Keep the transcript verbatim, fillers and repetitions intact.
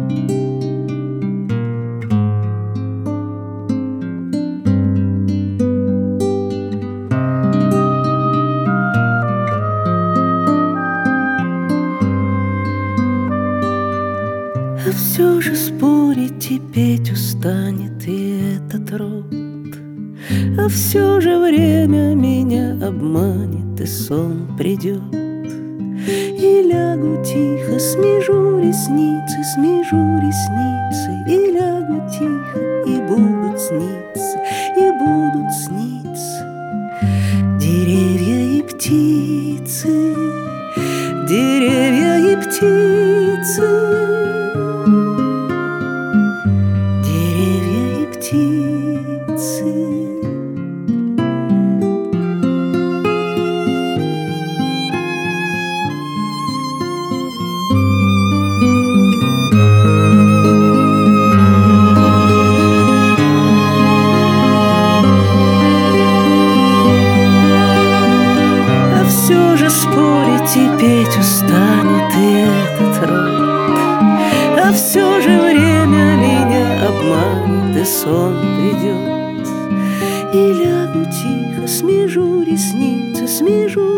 А все же спорить и петь устанет и этот рот. А все же время меня обманет, и сон придет. И лягу тихо, смежу ресницы, смежу ресницы, и лягу тихо, и будут сниться, и будут сниться деревья и птицы, деревья и птицы, деревья и птицы. Все же спорить и петь устанет и этот рот. А все же время меня обманет, и сон придет. И лягу тихо, смежу ресницы, смежу